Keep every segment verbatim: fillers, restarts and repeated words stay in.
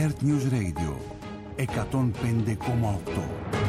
Earth News Radio εκατόν πέντε κόμμα οκτώ.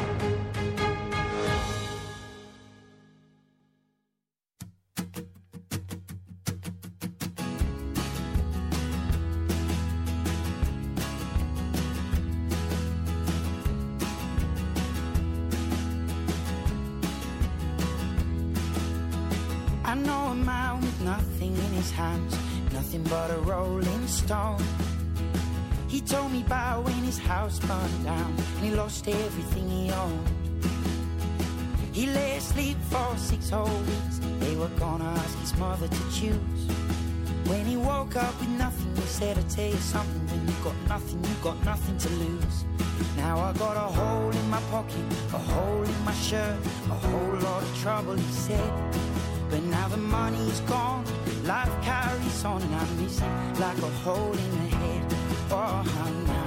I know a man with nothing in his hands, nothing but a rolling stone. He told me about when his house burned down and he lost everything he owned. He lay asleep for six whole weeks. They were gonna ask his mother to choose. When he woke up with nothing, he said, I tell you something, when you got nothing, you got nothing to lose. Now I got a hole in my pocket, a hole in my shirt, a whole lot of trouble, he said. But now the money's gone, life carries on, and I'm missing like a hole in the head. Oh, now.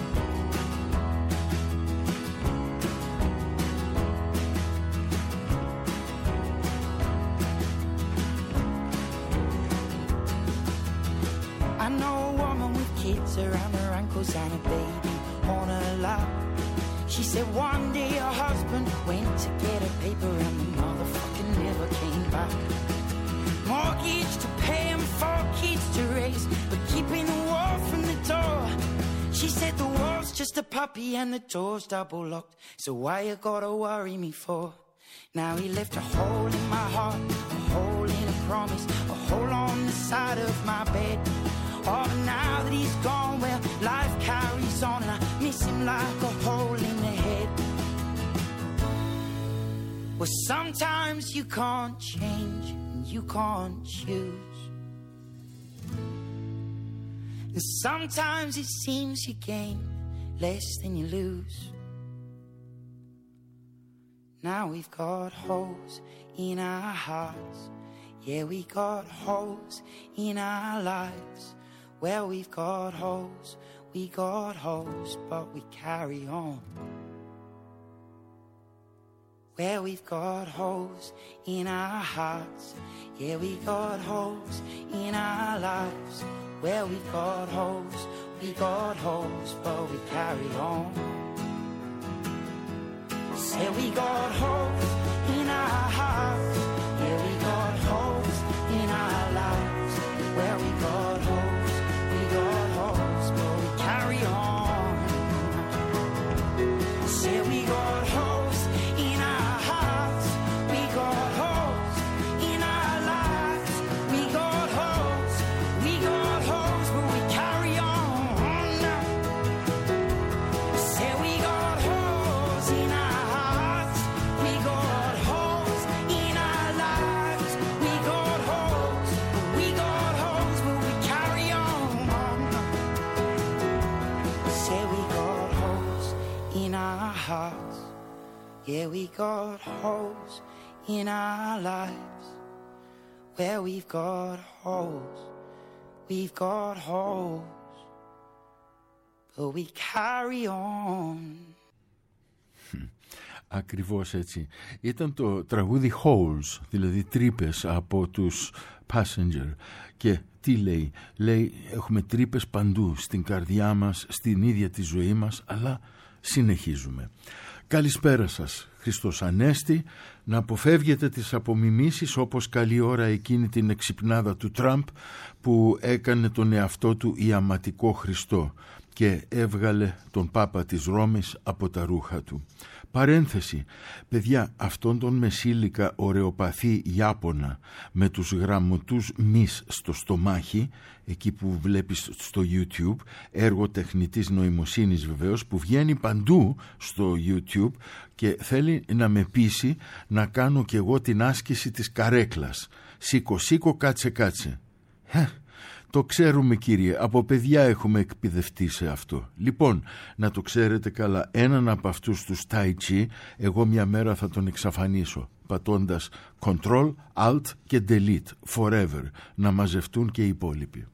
I know a woman with kids around her ankles and a baby on her lap. She said one day her husband went to get a paper and the motherfucking never came back. Mortgage to pay and four kids to raise, but keeping the wall from the door. She said the wall's just a puppy and the door's double locked, so why you gotta worry me for? Now he left a hole in my heart, a hole in a promise, a hole on the side of my bed. Oh, but now that he's gone, well, life carries on and I miss him like a hole in the head. Well, sometimes you can't change and you can't choose. And sometimes it seems you gain less than you lose. Now we've got holes in our hearts. Yeah, we got holes in our lives. Well, we've got holes, we got holes, but we carry on. Well, we've got holes in our hearts. Yeah, we got holes in our lives. Well, we've got holes, we got holes, but we carry on. Say we got holes in our hearts. Yeah, we got holes in our lives. Well, we got holes, we got holes, but we carry on. Say we got holes in our hearts. We got holes in our lives. We got holes, we got holes, but we carry on. Say we got holes in our hearts. We got holes in our lives. We got holes, we got holes, but we carry on. Say we got holes in our hearts. Yeah, we got holes in our lives. Where we've got holes, we've got holes, but we carry on. Ακριβώς έτσι. Ήταν το τραγούδι Holes, δηλαδή τρύπες από τους Passenger. Και τι λέει? Λέει έχουμε τρύπες παντού, στην καρδιά μας, στην ίδια τη ζωή μας, αλλά συνεχίζουμε. Καλησπέρα σας. Χριστός Ανέστη. Να αποφεύγετε τις απομιμήσεις όπως καλή ώρα εκείνη την εξυπνάδα του Τραμπ που έκανε τον εαυτό του ιαματικό Χριστό και έβγαλε τον Πάπα της Ρώμης από τα ρούχα του. Παρένθεση, παιδιά, αυτόν τον μεσήλικα ωρεοπαθή Ιάπωνα με τους γραμμωτούς μυς στο στομάχι, εκεί που βλέπεις στο YouTube, έργο τεχνητής νοημοσύνης βεβαίως, που βγαίνει παντού στο YouTube και θέλει να με πείσει να κάνω κι εγώ την άσκηση της καρέκλας. Σήκω, σήκω, κάτσε, κάτσε. Το ξέρουμε, κύριε, από παιδιά έχουμε εκπαιδευτεί σε αυτό. Λοιπόν, να το ξέρετε καλά, έναν από αυτούς τους Tai Chi εγώ μια μέρα θα τον εξαφανίσω, πατώντας Control, Alt και Delete forever, να μαζευτούν και οι υπόλοιποι.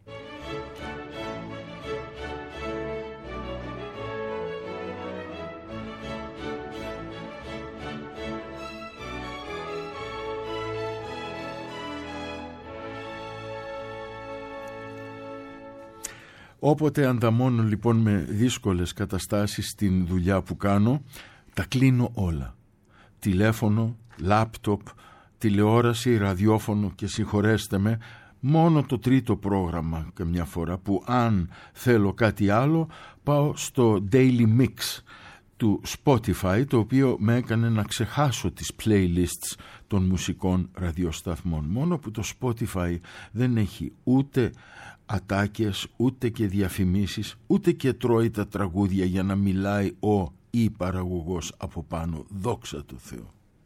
Όποτε ανταμώνω λοιπόν με δύσκολες καταστάσεις στην δουλειά που κάνω, τα κλείνω όλα. Τηλέφωνο, λάπτοπ, τηλεόραση, ραδιόφωνο και συγχωρέστε με, μόνο το τρίτο πρόγραμμα καμιά φορά που αν θέλω κάτι άλλο πάω στο Daily Mix του Spotify, το οποίο με έκανε να ξεχάσω τις playlists των μουσικών ραδιοσταθμών. Μόνο που το Spotify δεν έχει ούτε ατάκες, ούτε και διαφημίσεις, ούτε και τρώει τα τραγούδια για να μιλάει ο ή παραγωγός από πάνω. Δόξα τω Θεώ.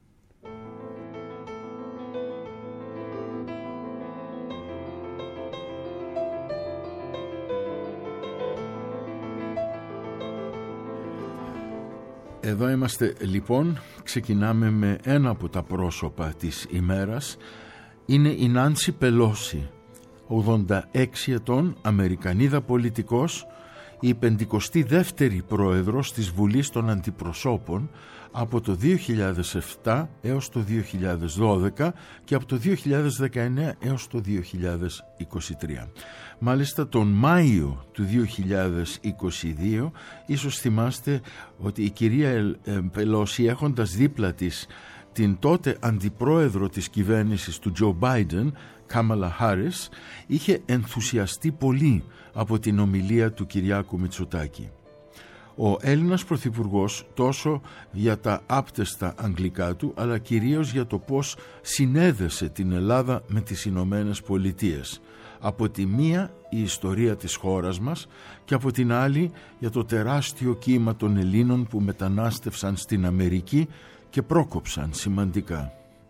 Εδώ είμαστε λοιπόν, ξεκινάμε με ένα από τα πρόσωπα της ημέρας. Είναι η Νάνση Πελόση, ογδόντα έξι ετών, Αμερικανίδα πολιτικός, η πενηκοστή δεύτερη πρόεδρος της Βουλής των Αντιπροσώπων από το δύο χιλιάδες επτά έως το δύο χιλιάδες δώδεκα και από το δύο χιλιάδες δεκαεννέα έως το δύο χιλιάδες είκοσι τρία. Μάλιστα τον Μάιο του δύο χιλιάδες είκοσι δύο ίσως θυμάστε ότι η κυρία Πελόση, έχοντας δίπλα της την τότε αντιπρόεδρο της κυβέρνησης του Τζο Μπάιντεν, Κάμαλα Χάρις, είχε ενθουσιαστεί πολύ από την ομιλία του Κυριάκου Μητσοτάκη. Ο Έλληνας πρωθυπουργός τόσο για τα άπτεστα αγγλικά του, αλλά κυρίως για το πώς συνέδεσε την Ελλάδα με τις Ηνωμένες Πολιτείες. Από τη μία η ιστορία της χώρας μας και από την άλλη για το τεράστιο κύμα των Ελλήνων που μετανάστευσαν στην Αμερική και πρόκοψαν σημαντικά.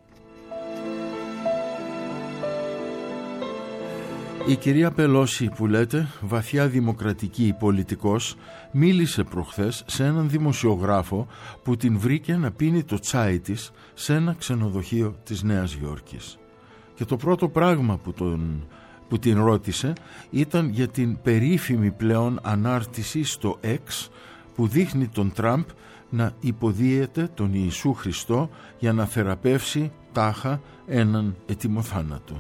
Η κυρία Πελόση που λέτε, βαθιά δημοκρατική πολιτικός, μίλησε προχθές σε έναν δημοσιογράφο που την βρήκε να πίνει το τσάι της σε ένα ξενοδοχείο της Νέας Υόρκης. Και το πρώτο πράγμα που, τον, που την ρώτησε ήταν για την περίφημη πλέον ανάρτηση στο X που δείχνει τον Τραμπ να υποδίεται τον Ιησού Χριστό για να θεραπεύσει τάχα έναν ετοιμοθάνατο.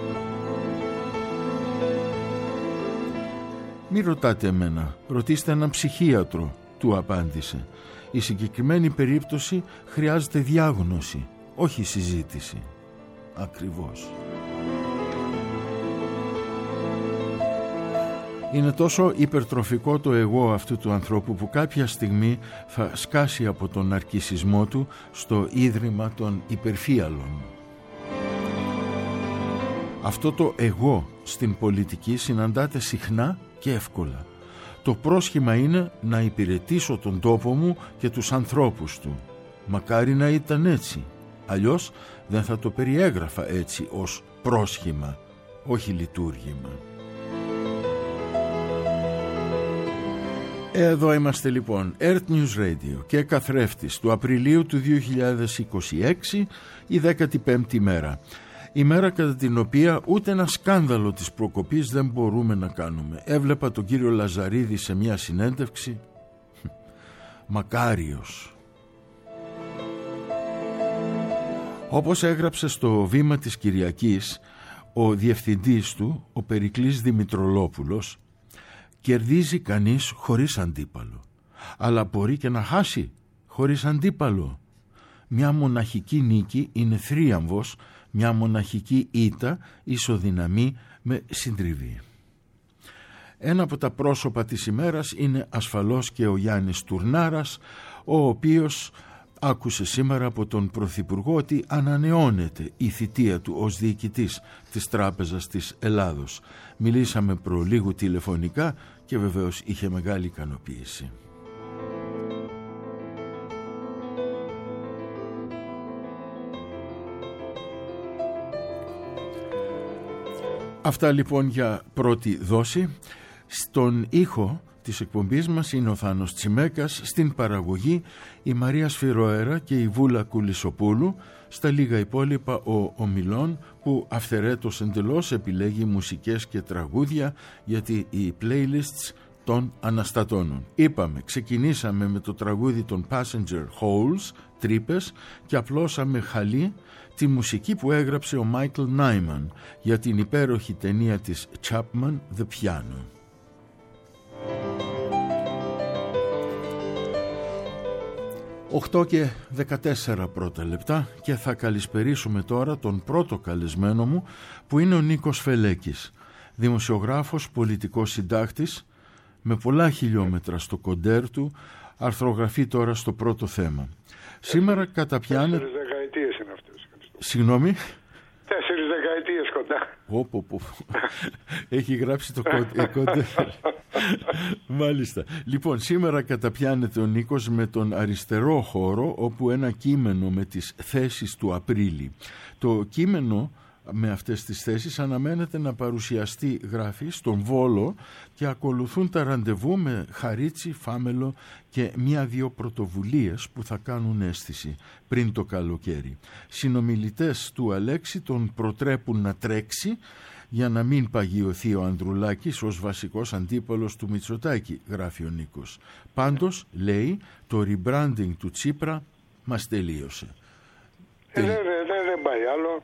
«Μη ρωτάτε εμένα, ρωτήστε έναν ψυχίατρο», του απάντησε. «Η συγκεκριμένη περίπτωση χρειάζεται διάγνωση, όχι συζήτηση». Ακριβώς. Είναι τόσο υπερτροφικό το εγώ αυτού του ανθρώπου που κάποια στιγμή θα σκάσει από τον ναρκισσισμό του στο ίδρυμα των υπερφύαλων. Αυτό το εγώ στην πολιτική συναντάται συχνά και εύκολα. Το πρόσχημα είναι να υπηρετήσω τον τόπο μου και τους ανθρώπους του. Μακάρι να ήταν έτσι. Αλλιώς δεν θα το περιέγραφα έτσι ως πρόσχημα, όχι λειτουργήμα. Εδώ είμαστε λοιπόν, Earth News Radio και καθρέφτης του Απριλίου του δύο χιλιάδες είκοσι έξι, η δέκατη πέμπτη μέρα. Η μέρα κατά την οποία ούτε ένα σκάνδαλο της προκοπής δεν μπορούμε να κάνουμε. Έβλεπα τον κύριο Λαζαρίδη σε μια συνέντευξη. Μακάριος. Όπως έγραψε στο Βήμα της Κυριακής ο διευθυντής του, ο Περικλής Δημητρολόπουλος, κερδίζει κανείς χωρίς αντίπαλο, αλλά μπορεί και να χάσει χωρίς αντίπαλο. Μια μοναχική νίκη είναι θρίαμβος, μια μοναχική ήττα ισοδυναμεί με συντριβή. Ένα από τα πρόσωπα της ημέρας είναι ασφαλώς και ο Γιάννης Τουρνάρας, ο οποίος άκουσε σήμερα από τον Πρωθυπουργό ότι ανανεώνεται η θητεία του ως διοικητής της Τράπεζας της Ελλάδος. Μιλήσαμε προλίγου τηλεφωνικά και βεβαίως είχε μεγάλη ικανοποίηση. Αυτά λοιπόν για πρώτη δόση. Στον ήχο της εκπομπής μας είναι ο Θάνος Τσιμέκας, στην παραγωγή η Μαρία Σφυροέρα και η Βούλα Κουλισοπούλου, στα λίγα υπόλοιπα ο Ομιλών που αυθαιρέτως εντελώς επιλέγει μουσικές και τραγούδια γιατί οι playlists των αναστατώνουν. Είπαμε, ξεκινήσαμε με το τραγούδι των Passenger Holes, τρύπες, και απλώσαμε χαλί τη μουσική που έγραψε ο Μάικλ Νάιμαν για την υπέροχη ταινία της Chapman, The Piano. οκτώ και δεκατέσσερα πρώτα λεπτά και θα καλησπερίσουμε τώρα τον πρώτο καλεσμένο μου, που είναι ο Νίκος Φελέκης, δημοσιογράφος, πολιτικός συντάκτης με πολλά χιλιόμετρα στο κοντέρ του, αρθρογραφεί τώρα στο Πρώτο Θέμα. Σήμερα καταπιάνεται... Τέσσερις δεκαετίες είναι αυτές. Συγγνώμη. Τέσσερις δεκαετίες κοντά. Πω, πω. Έχει γράψει το κοντέρ. Μάλιστα. Λοιπόν, σήμερα καταπιάνεται ο Νίκος με τον αριστερό χώρο, όπου ένα κείμενο με τις θέσεις του Απρίλη. Το κείμενο με αυτές τις θέσεις αναμένεται να παρουσιαστεί, γράφει, στον Βόλο, και ακολουθούν τα ραντεβού με Χαρίτσι, Φάμελο και μία-δύο πρωτοβουλίες που θα κάνουν αίσθηση πριν το καλοκαίρι. Συνομιλητές του Αλέξη τον προτρέπουν να τρέξει για να μην παγιωθεί ο Ανδρουλάκης ως βασικός αντίπαλος του Μητσοτάκη, γράφει ο Νίκος. Πάντως, λέει, το rebranding του Τσίπρα μας τελείωσε. Ε, δεν, δεν, δεν πάει άλλο.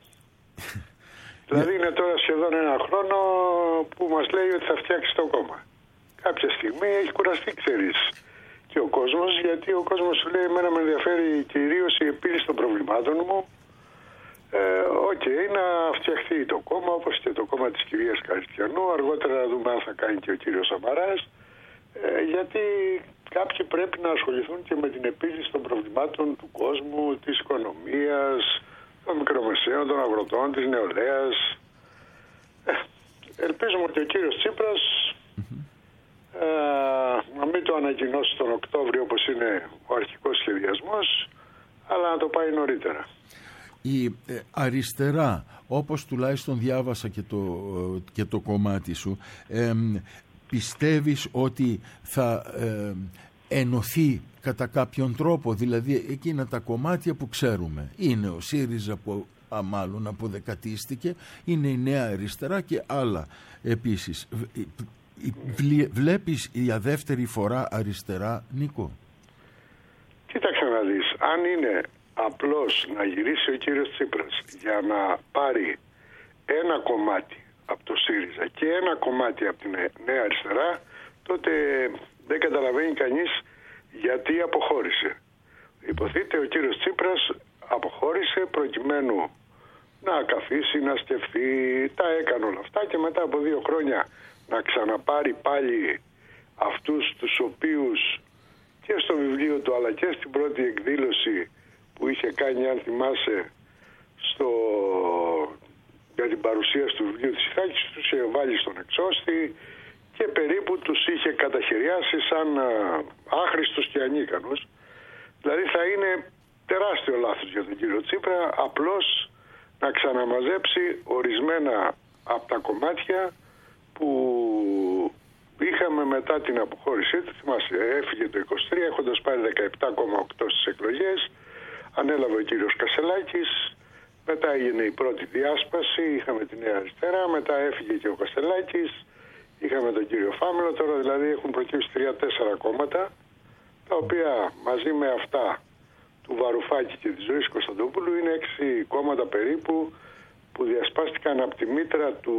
Δηλαδή είναι τώρα σχεδόν ένα χρόνο που μας λέει ότι θα φτιάξει το κόμμα. Κάποια στιγμή έχει κουραστεί, ξέρεις, και ο κόσμος, γιατί ο κόσμος σου λέει εμένα με ενδιαφέρει κυρίως η επίλυση των προβλημάτων μου. Οκ, okay, να φτιαχτεί το κόμμα, όπως και το κόμμα της κυρίας Καριστιανού. Αργότερα να δούμε αν θα κάνει και ο κύριος Σαμαράς. Ε, γιατί κάποιοι πρέπει να ασχοληθούν και με την επίλυση των προβλημάτων του κόσμου, της οικονομίας, των μικρομεσαίων, των αγροτών, της νεολαίας. Ε, ελπίζουμε ότι ο κύριος Τσίπρας mm-hmm. ε, να μην το ανακοινώσει τον Οκτώβριο όπως είναι ο αρχικός σχεδιασμός, αλλά να το πάει νωρίτερα. Η ε, αριστερά, όπως τουλάχιστον διάβασα και το, και το κομμάτι σου, ε, πιστεύεις ότι θα ε, ενωθεί κατά κάποιον τρόπο, δηλαδή εκείνα τα κομμάτια που ξέρουμε? Είναι ο ΣΥΡΙΖΑ που α, μάλλον αποδεκατίστηκε, είναι η Νέα Αριστερά και άλλα επίσης. Βλέπεις για δεύτερη φορά αριστερά, Νίκο? Κοίταξε να δεις, αν είναι απλώς να γυρίσει ο κύριος Τσίπρας για να πάρει ένα κομμάτι από το ΣΥΡΙΖΑ και ένα κομμάτι από την Νέα Αριστερά, τότε δεν καταλαβαίνει κανείς γιατί αποχώρησε. Υποθείτε ο κύριος Τσίπρας αποχώρησε προκειμένου να καθίσει, να σκεφτεί, τα έκανε όλα αυτά και μετά από δύο χρόνια να ξαναπάρει πάλι αυτούς τους οποίους και στο βιβλίο του αλλά και στην πρώτη εκδήλωση που είχε κάνει, αν θυμάσαι, στο... για την παρουσίαση του βιβλίου της Ιθάκης, τους είχε βάλει στον εξώστη και περίπου τους είχε καταχαιριάσει σαν άχρηστους και ανίκανους. Δηλαδή θα είναι τεράστιο λάθος για τον κύριο Τσίπρα απλώς να ξαναμαζέψει ορισμένα από τα κομμάτια που είχαμε μετά την αποχώρησή του. Θυμάσαι, έφυγε το είκοσι τρία έχοντας πάρει δεκαεπτά κόμμα οκτώ στις εκλογές, ανέλαβε ο κύριος Κασελάκης, μετά έγινε η πρώτη διάσπαση, είχαμε τη Νέα Αριστερά, μετά έφυγε και ο Κασελάκης, είχαμε τον κύριο Φάμελο, τώρα δηλαδή έχουν προκύψει τρία-τέσσερα κόμματα, τα οποία μαζί με αυτά του Βαρουφάκη και της Ζωής Κωνσταντοπούλου είναι έξι κόμματα περίπου που διασπάστηκαν από τη μήτρα του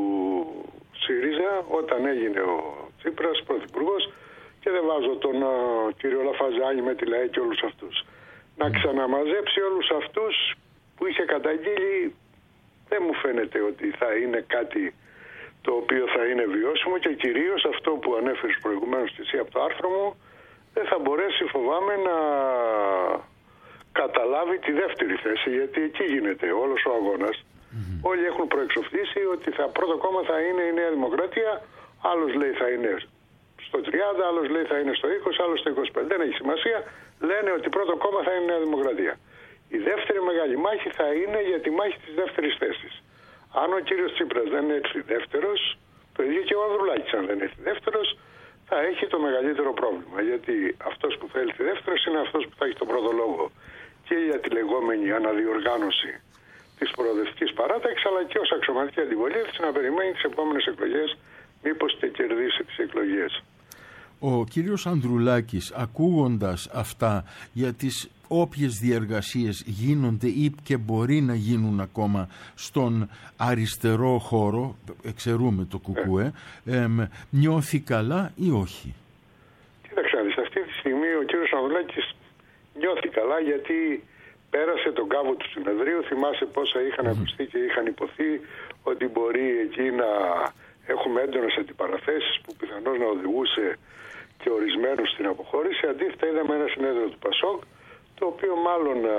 ΣΥΡΙΖΑ όταν έγινε ο Τσίπρας πρωθυπουργός, και δεν βάζω τον uh, κύριο Λαφαζάνη με τη ΛΑΕ και όλους αυτούς. Να ξαναμαζέψει όλους αυτούς που είχε καταγγείλει δεν μου φαίνεται ότι θα είναι κάτι το οποίο θα είναι βιώσιμο, και κυρίως αυτό που ανέφερες προηγουμένως εσύ από το άρθρο μου, δεν θα μπορέσει, φοβάμαι, να καταλάβει τη δεύτερη θέση, γιατί εκεί γίνεται όλος ο αγώνας. Mm-hmm. Όλοι έχουν προεξοφλήσει ότι θα, πρώτο κόμμα θα είναι η Νέα Δημοκρατία, άλλος λέει θα είναι στο τριάντα, άλλος λέει θα είναι στο είκοσι, άλλος στο είκοσι πέντε. Δεν έχει σημασία, λένε ότι πρώτο κόμμα θα είναι η Νέα Δημοκρατία. Η δεύτερη μεγάλη μάχη θα είναι για τη μάχη της δεύτερης θέσης. Αν ο κύριος Τσίπρας δεν έρθει δεύτερος, το ίδιο και ο Ανδρουλάκης αν δεν έρθει δεύτερος, θα έχει το μεγαλύτερο πρόβλημα. Γιατί αυτός που θα έλθει δεύτερος είναι αυτός που θα έχει τον πρώτο λόγο και για τη λεγόμενη αναδιοργάνωση της προοδευτικής παράταξης, αλλά και ως αξιωματική αντιπολίτευση να περιμένει τις επόμενες εκλογές, μήπως και κερδίσει τις εκλογές. Ο κύριος Ανδρουλάκης, ακούγοντας αυτά για τις όποιες διεργασίες γίνονται ή και μπορεί να γίνουν ακόμα στον αριστερό χώρο, εξαιρούμε το κουκούε, ε. ε, νιώθει καλά ή όχι? Κοίταξε, αυτή τη στιγμή ο κύριος Ανδρουλάκης νιώθει καλά γιατί πέρασε τον κάβο του συνεδρίου. Θυμάσαι πόσα είχαν mm-hmm. ακουστεί και είχαν υποθεί ότι μπορεί εκεί να έχουμε έντονες αντιπαραθέσεις που πιθανώς να οδηγούσε και ορισμένους στην αποχώρηση. Αντίθετα είδαμε ένα συνέδριο του Πασόκ, το οποίο μάλλον α,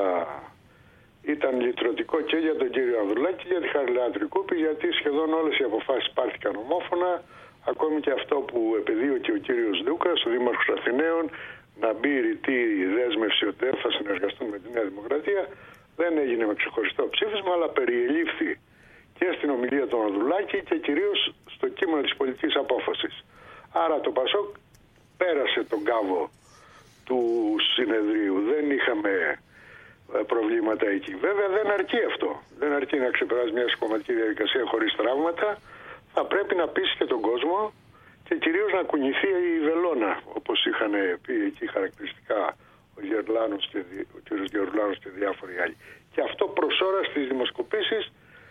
ήταν λυτρωτικό και για τον κύριο Ανδρουλάκη και για τη Χαριλάου Τρικούπη, γιατί σχεδόν όλες οι αποφάσεις πάρθηκαν ομόφωνα, ακόμη και αυτό που επεδίωκε ο κύριος Δούκας, ο Δήμαρχος Αθηναίων, να μπει ρητή δέσμευση ότι δεν θα συνεργαστούν με τη Νέα Δημοκρατία, δεν έγινε με ξεχωριστό ψήφισμα, αλλά περιελήφθη και στην ομιλία του Ανδρουλάκη και κυρίως στο κείμενο της πολιτικής απόφασης. Άρα το Πασόκ πέρασε τον κάβο του συνεδρίου. Δεν είχαμε προβλήματα εκεί. Βέβαια δεν αρκεί αυτό. Δεν αρκεί να ξεπεράσει μια συκομματική διαδικασία χωρίς τραύματα. Θα πρέπει να πείσει και τον κόσμο και κυρίως να κουνηθεί η βελόνα, όπως είχαν πει εκεί χαρακτηριστικά ο Γερλάνος και ο κ. Γερλάνος και διάφοροι άλλοι. Και αυτό προς ώρα στις δημοσκοπήσεις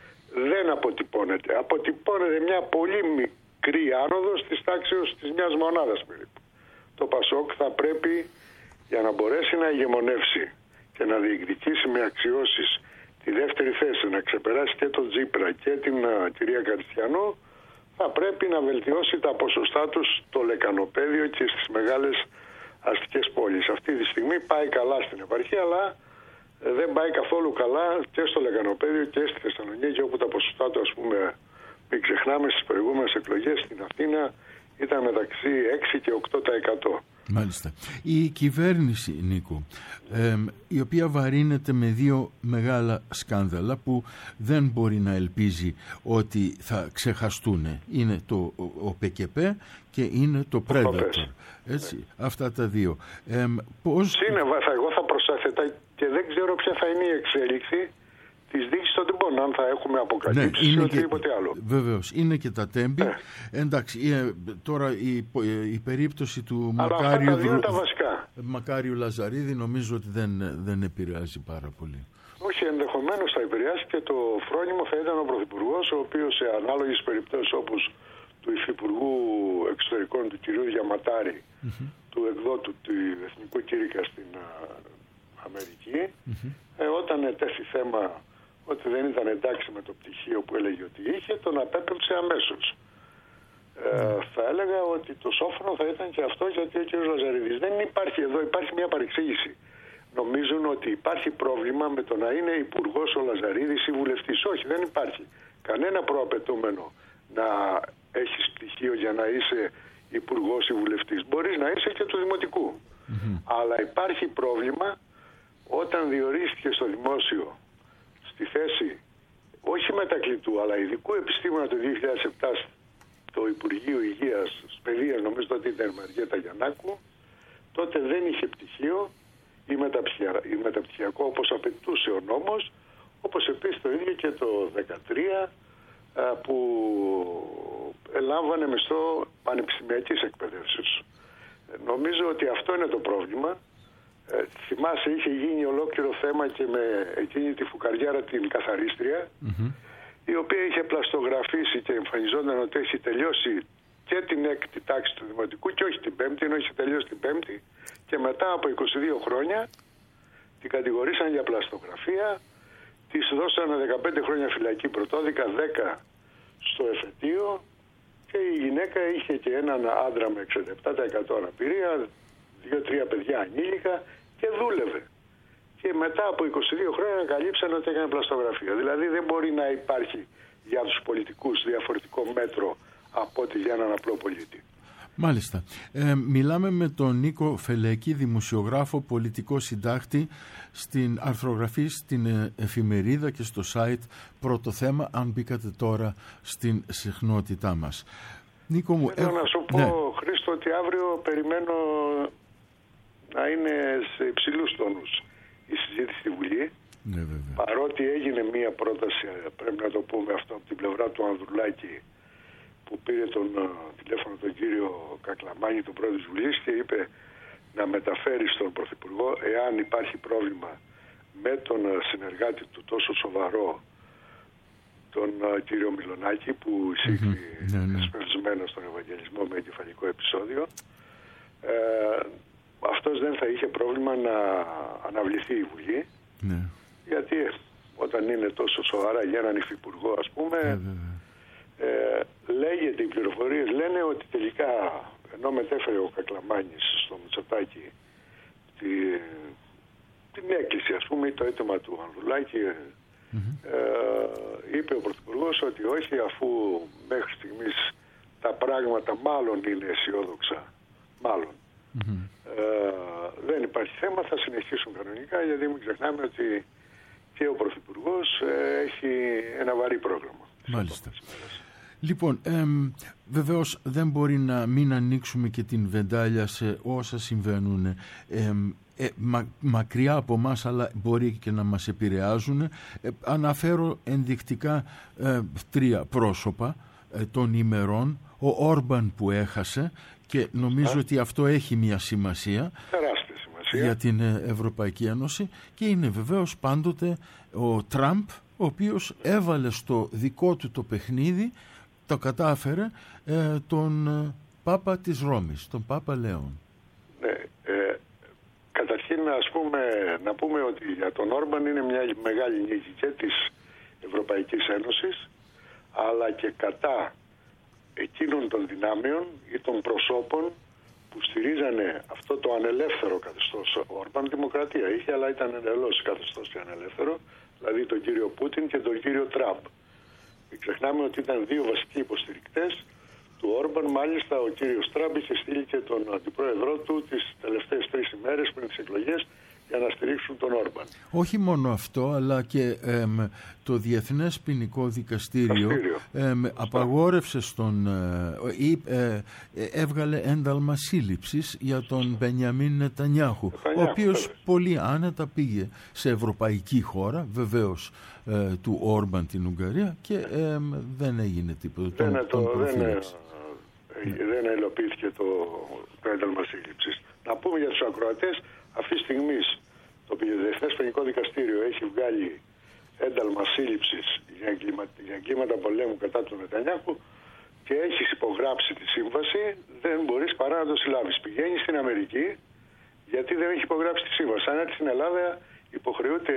δεν αποτυπώνεται. Αποτυπώνεται μια πολύ μικρή άνοδος της τάξης της μιας μονάδας περίπου. Το Πασόκ θα πρέπει, για να μπορέσει να ηγεμονεύσει και να διεκδικήσει με αξιώσεις τη δεύτερη θέση, να ξεπεράσει και τον Τζίπρα και την uh, κυρία Καριστιανού, θα πρέπει να βελτιώσει τα ποσοστά τους στο Λεκανοπέδιο και στις μεγάλες αστικές πόλεις. Αυτή τη στιγμή πάει καλά στην επαρχία, αλλά δεν πάει καθόλου καλά και στο Λεκανοπέδιο και στη Θεσσαλονίκη, όπου τα ποσοστά του, ας πούμε, μην ξεχνάμε, στις προηγούμενες εκλογές στην Αθήνα ήταν μεταξύ έξι και οκτώ τοις εκατό. Μάλιστα. Η κυβέρνηση, Νίκο, ε, η οποία βαρύνεται με δύο μεγάλα σκάνδαλα που δεν μπορεί να ελπίζει ότι θα ξεχαστούν. Είναι το ο ΠΚΠ και είναι το Predator. Έτσι, ναι. Αυτά τα δύο. Ε, πώς... Είναι, εγώ θα προσέθετα και δεν ξέρω ποια θα είναι η εξέλιξη της δίκης των τυμπών, αν θα έχουμε αποκαλύψεις ναι, ή οτιδήποτε και, άλλο. Βεβαίως, είναι και τα τέμπη. Ε. Εντάξει, ε, τώρα η, η περίπτωση του Μακάριου, Μακάριου Λαζαρίδη νομίζω ότι δεν, δεν επηρεάζει πάρα πολύ. Όχι, ενδεχομένως θα επηρεάσει και το φρόνιμο θα ήταν ο Πρωθυπουργός, ο οποίος σε ανάλογες περιπτώσεις όπως του Υφυπουργού Εξωτερικών του κ. Διαματάρη, mm-hmm. του εκδότου του Εθνικού Κήρυκα στην Αμερική, mm-hmm. ε, όταν ετέθη θέμα ότι δεν ήταν εντάξει με το πτυχίο που έλεγε ότι είχε, τον απέπεμψε αμέσως. Ε, mm. Θα έλεγα ότι το σόφρονο θα ήταν και αυτό, γιατί ο κ. Λαζαρίδης δεν υπάρχει εδώ, υπάρχει μια παρεξήγηση. Νομίζουν ότι υπάρχει πρόβλημα με το να είναι υπουργός ο Λαζαρίδης ή βουλευτής. Όχι, δεν υπάρχει κανένα προαπαιτούμενο να έχεις πτυχίο για να είσαι υπουργός ή βουλευτής. Μπορείς να είσαι και του δημοτικού. Mm-hmm. Αλλά υπάρχει πρόβλημα όταν διορίστηκε στο δημόσιο στη θέση όχι μετακλητού αλλά ειδικού επιστήμονα το δύο χιλιάδες επτά στο Υπουργείο Υγείας, Παιδείας, νομίζω ότι ήταν η Μαριέτα Γιαννάκου, τότε δεν είχε πτυχίο ή μεταπτυχιακό όπως απαιτούσε ο νόμος, όπως επίσης το ίδιο και το δύο χιλιάδες δεκατρία που ελάμβανε μισθό πανεπιστημιακής εκπαίδευσης. Νομίζω ότι αυτό είναι το πρόβλημα. Ε, θυμάσαι, είχε γίνει ολόκληρο θέμα και με εκείνη τη φουκαριάρα την καθαρίστρια, mm-hmm. η οποία είχε πλαστογραφήσει και εμφανιζόταν ότι έχει τελειώσει και την έκτη τάξη του δημοτικού και όχι την πέμπτη, ενώ είχε τελειώσει την πέμπτη, και μετά από είκοσι δύο χρόνια την κατηγορήσαν για πλαστογραφία, της δώσανε δεκαπέντε χρόνια φυλακή πρωτόδικα, δέκα στο εφετείο, και η γυναίκα είχε και έναν άντρα με εξήντα επτά τοις εκατό αναπηρία, δύο-τρία παιδιά ανήλικα, και δούλευε. Και μετά από είκοσι δύο χρόνια ανακαλύψαν ότι έκανε πλαστογραφία. Δηλαδή δεν μπορεί να υπάρχει για τους πολιτικούς διαφορετικό μέτρο από ότι για έναν απλό πολίτη. Μάλιστα. Ε, μιλάμε με τον Νίκο Φελέκη, δημοσιογράφο, πολιτικό συντάκτη, στην αρθρογραφή στην εφημερίδα και στο site Πρώτο Θέμα, αν μπήκατε τώρα στην συχνότητά μας. Νίκο μου, Θέλω έχω... να σου πω, ναι. Χρήστο, ότι αύριο περιμένω να είναι σε υψηλούς τόνους η συζήτηση στη Βουλή. Ναι, βέβαια. Παρότι έγινε μία πρόταση, πρέπει να το πούμε αυτό, από την πλευρά του Ανδρουλάκη, που πήρε τον τηλέφωνο τον κύριο Κακλαμάνη, τον πρόεδρο της Βουλής, και είπε να μεταφέρει στον Πρωθυπουργό, εάν υπάρχει πρόβλημα με τον συνεργάτη του τόσο σοβαρό, τον κύριο Μιλονάκη, που εισήχθη mm-hmm. ναι, ναι. εσπευσμένο στον Ευαγγελισμό με εγκεφαλικό επεισόδιο, ε, αυτός δεν θα είχε πρόβλημα να αναβληθεί η Βουλή. Ναι. Γιατί όταν είναι τόσο σοβαρά για έναν υφυπουργό, ας πούμε, ε, ε, λέγεται, οι πληροφορίες λένε ότι τελικά, ενώ μετέφερε ο Κακλαμάνης στο Μητσοτάκη τη, την έκκληση, ας πούμε, ή το αίτημα του Ανδρουλάκη, mm-hmm. ε, είπε ο Πρωθυπουργός ότι όχι, αφού μέχρι στιγμής τα πράγματα μάλλον είναι αισιόδοξα, μάλλον. Mm-hmm. Ε, δεν υπάρχει θέμα, θα συνεχίσουν κανονικά, γιατί μην ξεχνάμε ότι και ο Πρωθυπουργός ε, έχει ένα βαρύ πρόγραμμα. Μάλιστα. Λοιπόν, ε, βεβαίως δεν μπορεί να μην ανοίξουμε και την βεντάλια σε όσα συμβαίνουν ε, ε, μα, μακριά από μας, αλλά μπορεί και να μας επηρεάζουν. Ε, αναφέρω ενδεικτικά ε, τρία πρόσωπα ε, των ημερών. Ο Όρμπαν που έχασε, και νομίζω Α. ότι αυτό έχει μια σημασία, τεράστια σημασία για την Ευρωπαϊκή Ένωση, και είναι βεβαίως πάντοτε ο Τραμπ, ο οποίος έβαλε στο δικό του το παιχνίδι, το κατάφερε, ε, τον ε, Πάπα της Ρώμης, τον Πάπα Λέων. Ναι, ε, καταρχήν ας πούμε, να πούμε ότι για τον Όρμπαν είναι μια μεγάλη νίκη και της Ευρωπαϊκής Ένωσης, αλλά και κατά εκείνων των δυνάμεων ή των προσώπων που στηρίζανε αυτό το ανελεύθερο καθεστώς. Ο Όρμπαν δημοκρατία είχε, αλλά ήταν εντελώς καθεστώς και ανελεύθερο, δηλαδή τον κύριο Πούτιν και τον κύριο Τραμπ. Μην ξεχνάμε ότι ήταν δύο βασικοί υποστηρικτές του Όρμπαν. Μάλιστα ο κύριος Τραμπ είχε στείλει και τον αντιπρόεδρό του τις τελευταίες τρεις ημέρες πριν τις εκλογές για να στηρίξουν τον Όρμπαν. Όχι μόνο αυτό, αλλά και εμ, το Διεθνές Ποινικό Δικαστήριο εμ, απαγόρευσε στον, ή, ε, ε, έβγαλε ένταλμα σύλληψης για τον Μπενιαμίν Νετανιάχου, ο οποίος βέβαια. πολύ άνετα πήγε σε ευρωπαϊκή χώρα, βεβαίως ε, του Όρμπαν την Ουγγαρία, και ε, δεν έγινε τίποτα. Δεν, τον, το, τον δεν, ε, δεν ελοπίθηκε το, το ένταλμα σύλληψης. Να πούμε για τους ακροατές, αυτή τη στιγμή το Διεθνές Ποινικό Δικαστήριο έχει βγάλει ένταλμα σύλληψης για, εγκλημα, για εγκλήματα πολέμου κατά του Νετανιάχου και έχεις υπογράψει τη σύμβαση, δεν μπορείς παρά να το συλλάβεις. Πηγαίνει στην Αμερική γιατί δεν έχει υπογράψει τη σύμβαση. Αν έρθει στην Ελλάδα υποχρεούται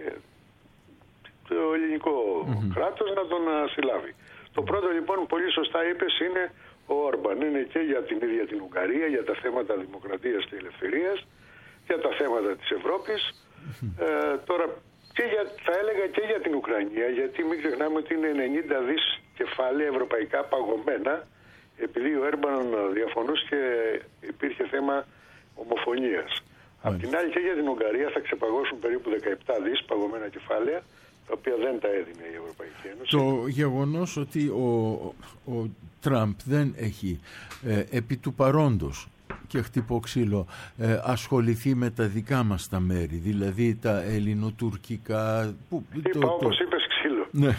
το ελληνικό mm-hmm. κράτος να τον συλλάβει. Το πρώτο λοιπόν, πολύ σωστά είπες, είναι ο Όρμπαν. Είναι και για την ίδια την Ουγγαρία, για τα θέματα δημοκρατίας και ελευθερίας, για τα θέματα της Ευρώπης, ε, τώρα και για, θα έλεγα και για την Ουκρανία, γιατί μην ξεχνάμε ότι είναι ενενήντα δις κεφάλαια ευρωπαϊκά παγωμένα, επειδή ο Έρμπαν διαφωνούσε και υπήρχε θέμα ομοφωνίας. Απ' την άλλη και για την Ουγγαρία θα ξεπαγώσουν περίπου δεκαεπτά δις παγωμένα κεφάλαια, τα οποία δεν τα έδινε η Ευρωπαϊκή Ένωση. Το γεγονός ότι ο, ο Τραμπ δεν έχει ε, επί του παρόντος, και χτυπώ ξύλο, ε, ασχοληθεί με τα δικά μας τα μέρη, δηλαδή τα ελληνοτουρκικά. Που, Είπα το, όπως το... είπες ξύλο. Ναι.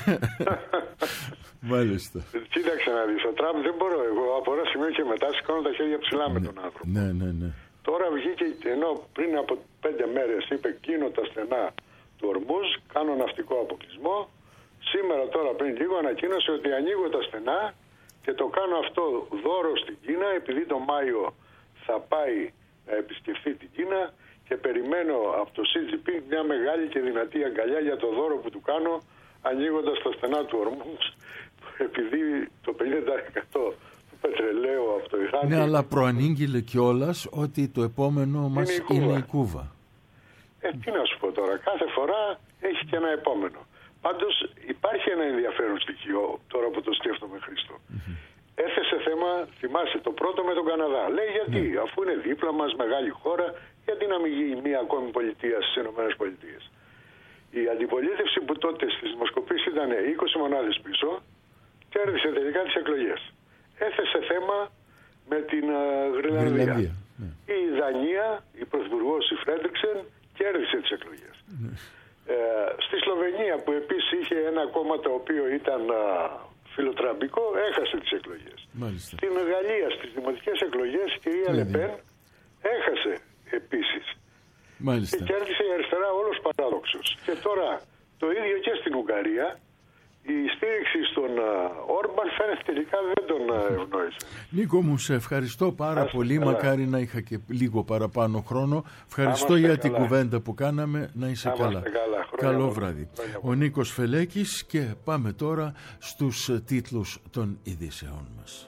Μάλιστα. Κοίταξε να δεις, ο Τραμπ δεν μπορώ, εγώ από ένα σημείο και μετά σηκώνω τα χέρια ψηλά με ναι, τον άνθρωπο. Ναι, ναι, ναι. Τώρα βγήκε, ενώ πριν από πέντε μέρες είπε κλείνω τα στενά του Ορμούζ, κάνω ναυτικό αποκλεισμό, σήμερα τώρα πριν λίγο ανακοίνωσε ότι ανοίγω τα στενά και το κάνω αυτό δώρο στην Κίνα, επειδή το Μάιο θα πάει να επισκεφθεί την Κίνα και περιμένω από το Σι Τζι Πινγκ μια μεγάλη και δυνατή αγκαλιά για το δώρο που του κάνω ανοίγοντας τα στενά του Ορμούζ, επειδή το πενήντα τοις εκατό του πετρελαίου από το Ιράν... Ναι, αλλά προανήγγειλε κιόλας ότι το επόμενο μας είναι η Κούβα. Είναι η Κούβα. Ε, τι να σου πω τώρα, κάθε φορά έχει και ένα επόμενο. Πάντως υπάρχει ένα ενδιαφέρον στοιχείο, τώρα που το σκέφτομαι, Χρήστο. Mm-hmm. Έθεσε θέμα, θυμάσαι, το πρώτο με τον Καναδά. Λέει γιατί, ναι. αφού είναι δίπλα μας, μεγάλη χώρα, γιατί να μην γίνει μια ακόμη πολιτεία στις ΗΠΑ. Η αντιπολίτευση που τότε στις δημοσκοπήσεις ήταν είκοσι μονάδες πίσω, κέρδισε τελικά τις εκλογές. Έθεσε θέμα με την uh, Γρυλανδία. Ναι. Η Δανία, η πρωθυπουργός η Φρέντριξεν, κέρδισε τις εκλογές. Ναι. Ε, στη Σλοβενία, που επίσης είχε ένα κόμμα το οποίο ήταν uh, φιλοτραμπικό, έχασε τις εκλογές. Μάλιστα. Στην Γαλλία, στις δημοτικές εκλογές, η κυρία Λεπέν έχασε επίσης. Μάλιστα. Και κέρδισε η αριστερά όλος παράδοξος. Και τώρα το ίδιο και στην Ουγγαρία, η στήριξη στον Όρμπαν φαίνεται τελικά δεν τον ευνόησε. Νίκο μου, σε ευχαριστώ πάρα Άστε πολύ. Καλά. Μακάρι να είχα και λίγο παραπάνω χρόνο. Ευχαριστώ Άμαστε για καλά. την κουβέντα που κάναμε. Να είσαι Άμαστε καλά. καλά. Καλό βράδυ. Χρόνια. Ο Νίκος Φελέκης και πάμε τώρα στους τίτλους των ειδήσεών μας.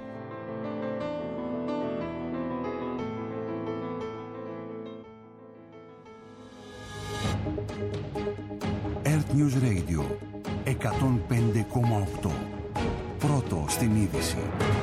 Earth News Radio εκατόν πέντε κόμμα οκτώ. Πρώτο στην είδηση.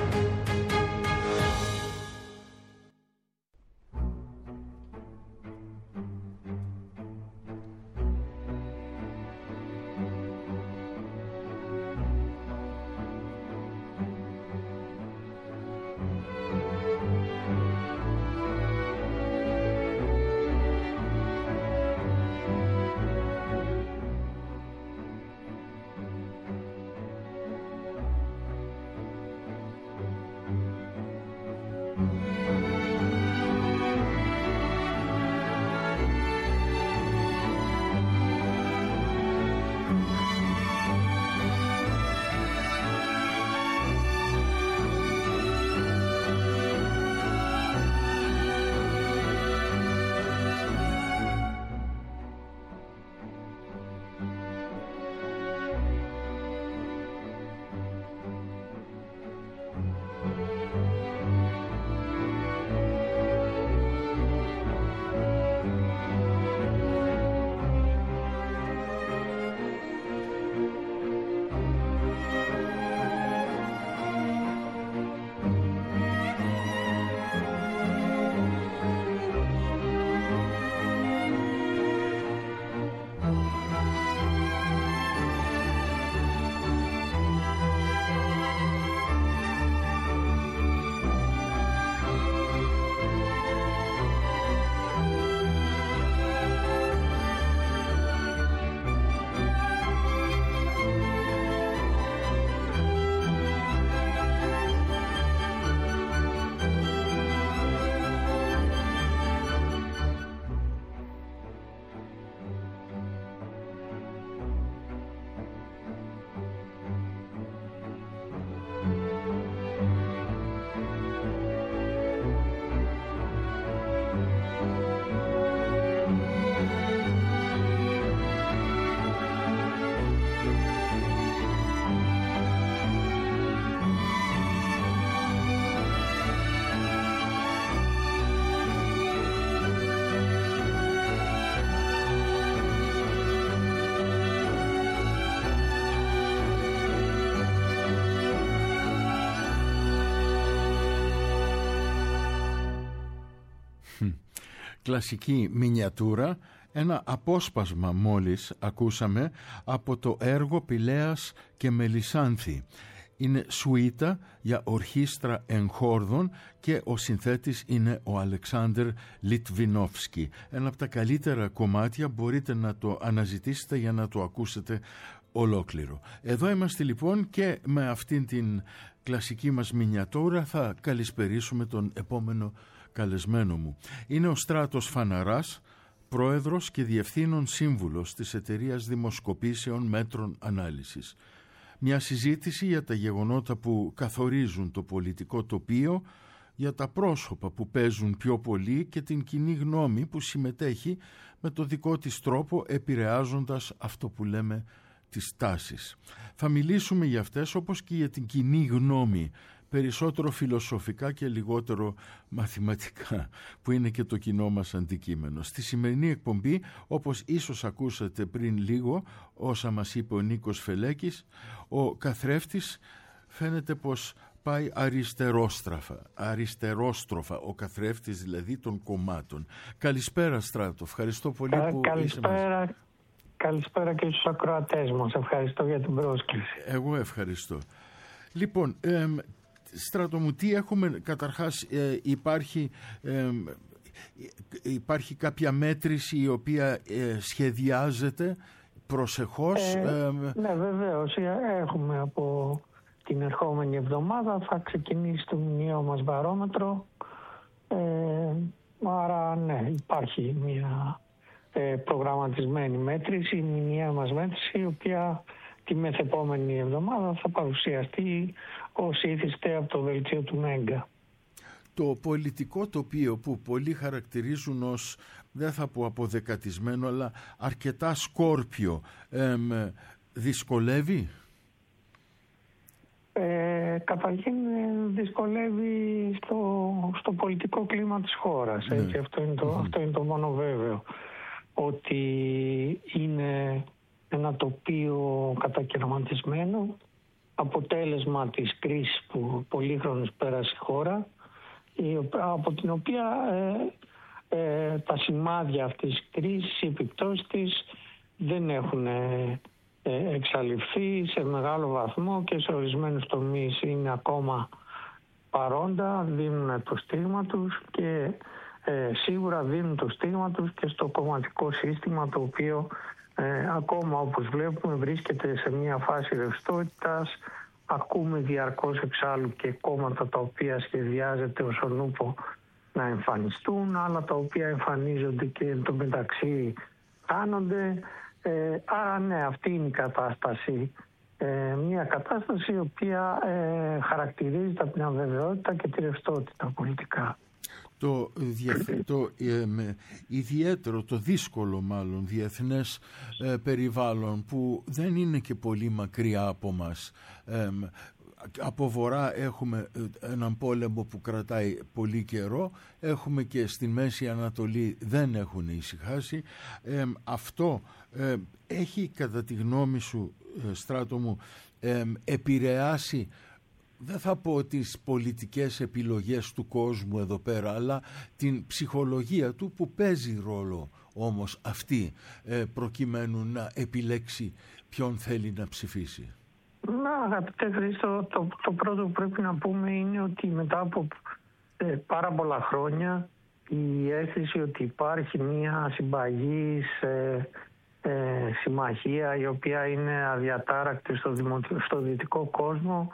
Κλασική μινιατούρα, ένα απόσπασμα μόλις ακούσαμε από το έργο Πηλέας και Μελισσάνθη. Είναι σουίτα για ορχήστρα εγχόρδων και ο συνθέτης είναι ο Αλεξάνδερ Λιτβινόφσκι. Ένα από τα καλύτερα κομμάτια, μπορείτε να το αναζητήσετε για να το ακούσετε ολόκληρο. Εδώ είμαστε λοιπόν και με αυτήν την κλασική μας μινιατούρα θα καλησπερίσουμε τον επόμενο καλεσμένο μου. Είναι ο Στράτος Φαναράς, πρόεδρος και διευθύνων σύμβουλος της Εταιρείας Δημοσκοπήσεων Μέτρων Ανάλυσης. Μια συζήτηση για τα γεγονότα που καθορίζουν το πολιτικό τοπίο, για τα πρόσωπα που παίζουν πιο πολύ και την κοινή γνώμη που συμμετέχει με το δικό της τρόπο, επηρεάζοντας αυτό που λέμε τις τάσεις. Θα μιλήσουμε για αυτές όπως και για την κοινή γνώμη, περισσότερο φιλοσοφικά και λιγότερο μαθηματικά, που είναι και το κοινό μας αντικείμενο. Στη σημερινή εκπομπή, όπως ίσως ακούσατε πριν λίγο, όσα μας είπε ο Νίκος Φελέκης, ο καθρέφτης φαίνεται πως πάει αριστερόστραφα, αριστερόστροφα, ο καθρέφτης δηλαδή των κομμάτων. Καλησπέρα Στράτο, ευχαριστώ πολύ Κα, που καλησπέρα, είσαι καλησπέρα και στους ακροατές μας, ευχαριστώ για την πρόσκληση. Εγώ ευχαριστώ. Λοιπόν, ε, Στράτο μου, τι έχουμε, καταρχάς ε, υπάρχει, ε, υπάρχει κάποια μέτρηση η οποία ε, σχεδιάζεται προσεχώς? Ε, ε, ναι, βεβαίως, έχουμε από την ερχόμενη εβδομάδα, θα ξεκινήσει το μηνιαίο μας βαρόμετρο, ε, άρα ναι, υπάρχει μια ε, προγραμματισμένη μέτρηση, η μηνιαία μας μέτρηση, η οποία τη μεθεπόμενη εβδομάδα θα παρουσιαστεί ως ήθιστε από το δελτίο του Μέγκα. Το πολιτικό τοπίο που πολλοί χαρακτηρίζουν ως, δεν θα πω αποδεκατισμένο, αλλά αρκετά σκόρπιο, εμ, δυσκολεύει? Ε, καταρχήν δυσκολεύει στο, στο πολιτικό κλίμα της χώρας. Ναι. Έτσι, αυτό, είναι το, mm-hmm. αυτό είναι το μόνο βέβαιο. Ότι είναι ένα τοπίο κατακαιρματισμένο, αποτέλεσμα της κρίσης που πολύχρονης πέρασε η χώρα, από την οποία ε, ε, τα σημάδια αυτής της κρίσης, οι επιπτώσεις της δεν έχουν ε, εξαλειφθεί σε μεγάλο βαθμό και σε ορισμένους τομείς είναι ακόμα παρόντα, δίνουν το στίγμα τους και ε, σίγουρα δίνουν το στίγμα τους και στο κομματικό σύστημα, το οποίο ε, ακόμα όπως βλέπουμε βρίσκεται σε μια φάση ρευστότητας. Ακούμε διαρκώς εξάλλου και κόμματα τα οποία σχεδιάζεται ως ο νούπο να εμφανιστούν, άλλα τα οποία εμφανίζονται και εν τω μεταξύ χάνονται. Ε, άρα ναι, αυτή είναι η κατάσταση. Ε, μια κατάσταση η οποία ε, χαρακτηρίζεται από την αβεβαιότητα και τη ρευστότητα πολιτικά. Το, το ε, με, ιδιαίτερο, το δύσκολο μάλλον διεθνές ε, περιβάλλον που δεν είναι και πολύ μακριά από μας. Ε, από βορρά έχουμε έναν πόλεμο που κρατάει πολύ καιρό, έχουμε και στη Μέση Ανατολή δεν έχουν ησυχάσει. Ε, αυτό ε, έχει κατά τη γνώμη σου, ε, Στράτο μου, ε, επηρεάσει, δεν θα πω τις πολιτικές επιλογές του κόσμου εδώ πέρα, αλλά την ψυχολογία του που παίζει ρόλο όμως αυτή ε, προκειμένου να επιλέξει ποιον θέλει να ψηφίσει? Να, αγαπητέ Χρήστο, το, το πρώτο που πρέπει να πούμε είναι ότι μετά από ε, πάρα πολλά χρόνια η αίσθηση ότι υπάρχει μια συμπαγής ε, ε, συμμαχία η οποία είναι αδιατάρακτη στο, δημοτικό, στο δυτικό κόσμο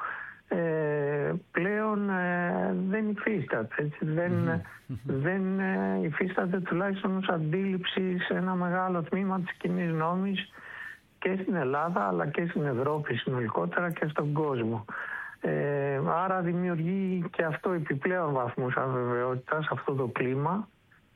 ε, πλέον ε, δεν υφίσταται. Έτσι, δεν, mm-hmm. δεν ε, υφίσταται τουλάχιστον ως αντίληψη σε ένα μεγάλο τμήμα της κοινής νόμης και στην Ελλάδα αλλά και στην Ευρώπη συνολικότερα και στον κόσμο. Ε, άρα δημιουργεί και αυτό επιπλέον βαθμούς αβεβαιότητας, αυτό το κλίμα.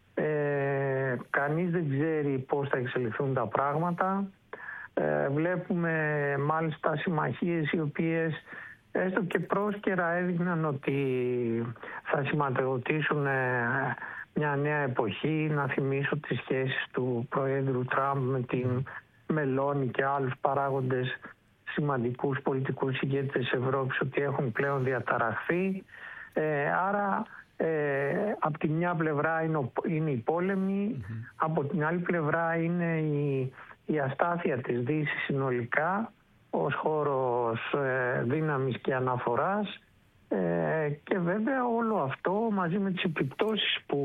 Ε, κανείς δεν ξέρει πώς θα εξελιχθούν τα πράγματα. Ε, βλέπουμε μάλιστα συμμαχίες οι οποίες έστω και πρόσκαιρα έδειχναν ότι θα σηματοδοτήσουν μια νέα εποχή. Να θυμίσω τις σχέσεις του Προέδρου Τραμπ με την Μελώνη και άλλους παράγοντες σημαντικούς πολιτικούς ηγέτες της Ευρώπης ότι έχουν πλέον διαταραχθεί. Ε, άρα ε, από τη μια πλευρά είναι, είναι οι πόλεμοι, mm-hmm. από την άλλη πλευρά είναι η, η αστάθεια της Δύσης συνολικά ως χώρος ε, δύναμης και αναφοράς ε, και βέβαια όλο αυτό μαζί με τις επιπτώσεις που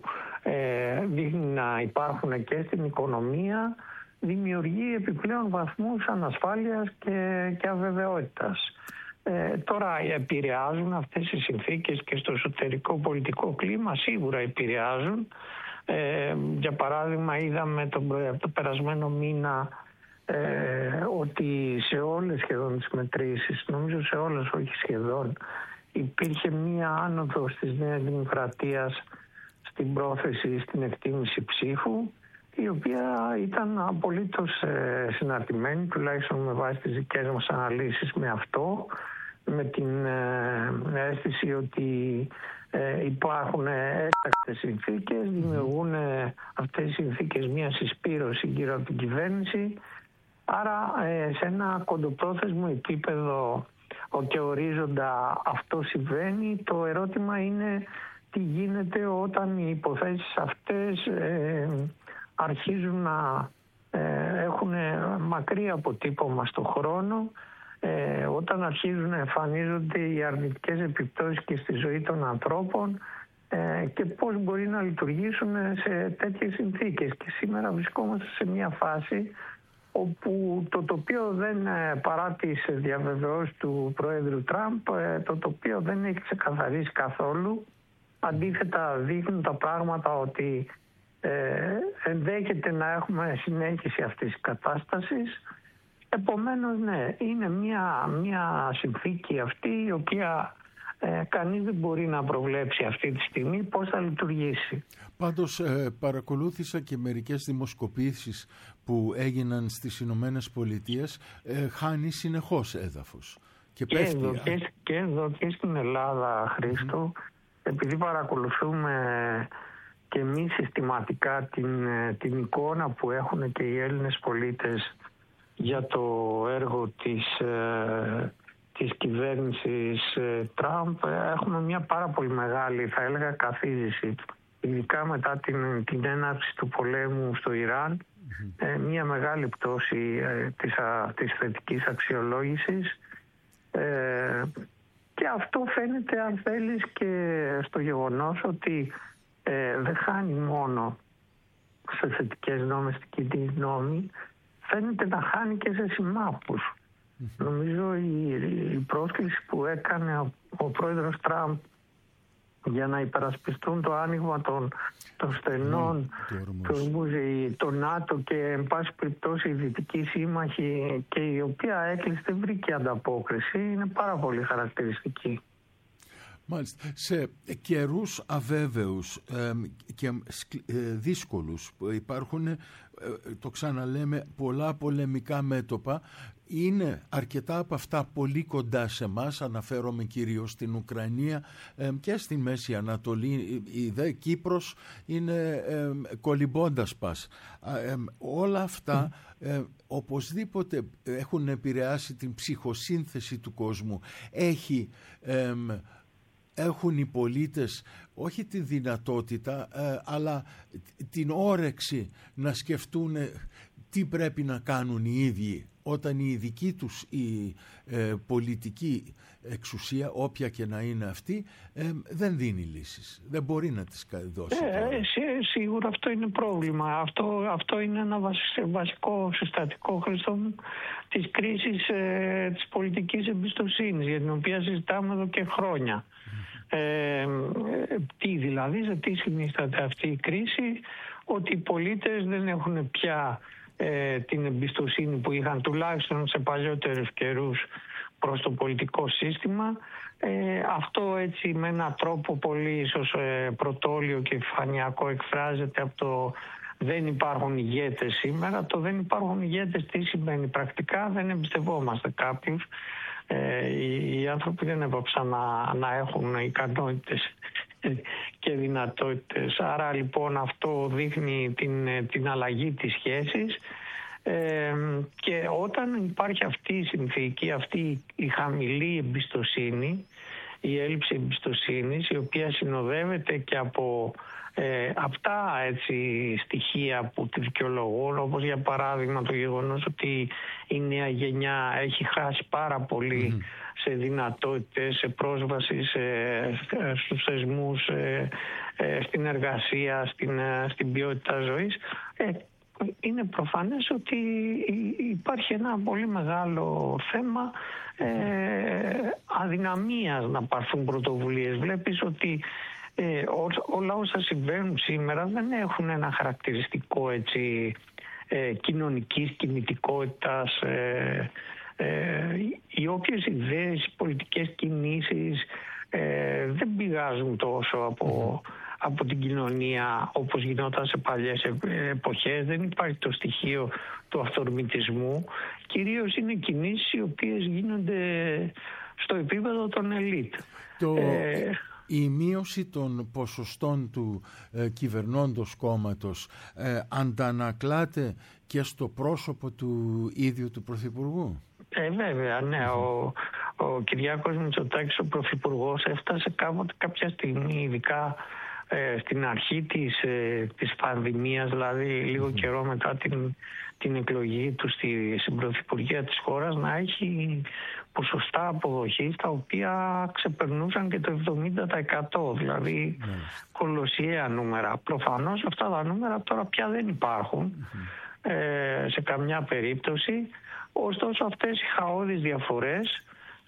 ε, δείχνει να υπάρχουν και στην οικονομία δημιουργεί επιπλέον βαθμούς ανασφάλειας και, και αβεβαιότητας. Ε, τώρα επηρεάζουν αυτές οι συνθήκες και στο εσωτερικό πολιτικό κλίμα, σίγουρα επηρεάζουν. Ε, για παράδειγμα είδαμε τον, το περασμένο μήνα ε, ότι σε όλες σχεδόν τις μετρήσεις, νομίζω σε όλες όχι σχεδόν, υπήρχε μία άνοδος της Νέας Δημοκρατίας στην πρόθεση, στην εκτίμηση ψήφου, η οποία ήταν απολύτως ε, συναρτημένη, τουλάχιστον με βάση τις δικές μας αναλύσεις, με αυτό, με την ε, αίσθηση ότι ε, υπάρχουν έκτακτες συνθήκες, δημιουργούν ε, αυτές οι συνθήκες μια συσπήρωση γύρω από την κυβέρνηση. Άρα ε, σε ένα κοντοπρόθεσμο επίπεδο και ορίζοντα αυτό συμβαίνει. Το ερώτημα είναι τι γίνεται όταν οι υποθέσεις αυτές ε, αρχίζουν να ε, έχουν μακρύ αποτύπωμα στον χρόνο, ε, όταν αρχίζουν να εμφανίζονται οι αρνητικές επιπτώσεις και στη ζωή των ανθρώπων ε, και πώς μπορεί να λειτουργήσουν σε τέτοιες συνθήκες. Και σήμερα βρισκόμαστε σε μια φάση όπου το τοπίο δεν, παρά τις διαβεβαιώσεις του Προέδρου Τραμπ, το τοπίο δεν έχει ξεκαθαρίσει καθόλου. Αντίθετα δείχνουν τα πράγματα ότι ε, ενδέχεται να έχουμε συνέχιση αυτής της κατάστασης Επομένως, ναι, είναι μια, μια συνθήκη αυτή η οποία ε, κανείς δεν μπορεί να προβλέψει αυτή τη στιγμή πώς θα λειτουργήσει. Πάντως ε, παρακολούθησα και μερικές δημοσκοπήσεις που έγιναν στις Ηνωμένες Πολιτείες, ε, χάνει συνεχώς έδαφος. Και, και, πέφτει. Εδώ, και, και εδώ και στην Ελλάδα, Χρήστο, mm-hmm. επειδή παρακολουθούμε και εμείς συστηματικά την, την εικόνα που έχουν και οι Έλληνες πολίτες για το έργο της, ε, της κυβέρνησης ε, Τραμπ, έχουμε μια πάρα πολύ μεγάλη, θα έλεγα, καθίζηση. Ειδικά μετά την, την έναρξη του πολέμου στο Ιράν, mm-hmm. ε, μια μεγάλη πτώση ε, της, α, της θετικής αξιολόγησης. Ε, και αυτό φαίνεται, αν θέλεις, και στο γεγονός ότι ε, δεν χάνει μόνο σε θετικές νόμες στην κοινή γνώμη, φαίνεται να χάνει και σε συμμάχους. Mm-hmm. Νομίζω η, η πρόσκληση που έκανε ο, ο πρόεδρος Τραμπ για να υπερασπιστούν το άνοιγμα των, των στενών, mm, το ΝΑΤΟ και εν πάση περιπτώσει η Δυτική Σύμμαχη, και η οποία έκκληση δεν βρήκε ανταπόκριση, είναι πάρα πολύ χαρακτηριστική. Μάλιστα. Σε καιρούς αβέβαιους ε, και ε, δύσκολους που υπάρχουν, ε, το ξαναλέμε, πολλά πολεμικά μέτωπα, είναι αρκετά από αυτά πολύ κοντά σε μας, αναφέρομαι κυρίως στην Ουκρανία ε, και στη Μέση Ανατολή. Η δε Κύπρος είναι ε, κολυμπώντας πας. Ε, όλα αυτά ε, οπωσδήποτε έχουν επηρεάσει την ψυχοσύνθεση του κόσμου. Έχει... Ε, Έχουν οι πολίτες όχι τη δυνατότητα ε, αλλά την όρεξη να σκεφτούν τι πρέπει να κάνουν οι ίδιοι όταν η δική τους η ε, πολιτική εξουσία, όποια και να είναι αυτή, ε, δεν δίνει λύσεις. Δεν μπορεί να τις δώσει. Ε, ε, σίγουρα αυτό είναι πρόβλημα. Αυτό, αυτό είναι ένα βασικό συστατικό, Χριστό μου, της κρίσης ε, της πολιτικής εμπιστοσύνης, για την οποία συζητάμε εδώ και χρόνια. Ε, τι δηλαδή, σε τι συνίσταται αυτή η κρίση? Ότι οι πολίτες δεν έχουν πια ε, την εμπιστοσύνη που είχαν τουλάχιστον σε παλιότερους καιρούς προς το πολιτικό σύστημα. Ε, αυτό έτσι με έναν τρόπο πολύ ίσως ε, πρωτόλιο και επιφανειακό εκφράζεται από το δεν υπάρχουν ηγέτες σήμερα. Το δεν υπάρχουν ηγέτες τι σημαίνει πρακτικά? Δεν εμπιστευόμαστε κάποιους. Ε, οι, οι άνθρωποι δεν έπαψαν να, να έχουν ικανότητες και δυνατότητες. Άρα λοιπόν αυτό δείχνει την, την αλλαγή της σχέσης. Ε, και όταν υπάρχει αυτή η συνθήκη, αυτή η χαμηλή εμπιστοσύνη, η έλλειψη εμπιστοσύνης, η οποία συνοδεύεται και από ε, αυτά έτσι, στοιχεία που τη δικαιολογούν, όπως για παράδειγμα το γεγονός ότι η νέα γενιά έχει χάσει πάρα πολύ mm. σε δυνατότητες, σε πρόσβαση σε, στους θεσμούς, σε, στην εργασία, στην, στην ποιότητα ζωής. Ε, είναι προφανές ότι υπάρχει ένα πολύ μεγάλο θέμα ε, αδυναμίας να πάρθουν πρωτοβουλίες. Βλέπεις ότι ε, όλα όσα συμβαίνουν σήμερα δεν έχουν ένα χαρακτηριστικό έτσι, ε, κοινωνικής κινητικότητας. Ε, ε, οι όποιες ιδέες, οι πολιτικές κινήσεις ε, δεν πηγάζουν τόσο από... από την κοινωνία όπως γινόταν σε παλιές εποχές. Δεν υπάρχει το στοιχείο του αυθορμητισμού. Κυρίως είναι κινήσεις οι οποίες γίνονται στο επίπεδο των ελίτ. Το... Ε... Η μείωση των ποσοστών του ε, κυβερνώντος κόμματος ε, αντανακλάται και στο πρόσωπο του ίδιου του Πρωθυπουργού. Ε, βέβαια, ναι. Ο, ο Κυριάκος Μητσοτάκης, ο Πρωθυπουργός, έφτασε κάποτε, κάποια στιγμή, ειδικά ε, στην αρχή της, ε, της πανδημίας, δηλαδή λίγο mm. καιρό μετά την, την εκλογή του στη, στην Πρωθυπουργία της χώρας, να έχει ποσοστά αποδοχής τα οποία ξεπερνούσαν και το εβδομήντα τοις εκατό, δηλαδή mm. κολοσιαία νούμερα. Προφανώς αυτά τα νούμερα τώρα πια δεν υπάρχουν mm. ε, σε καμιά περίπτωση. Ωστόσο αυτές οι χαώδεις διαφορές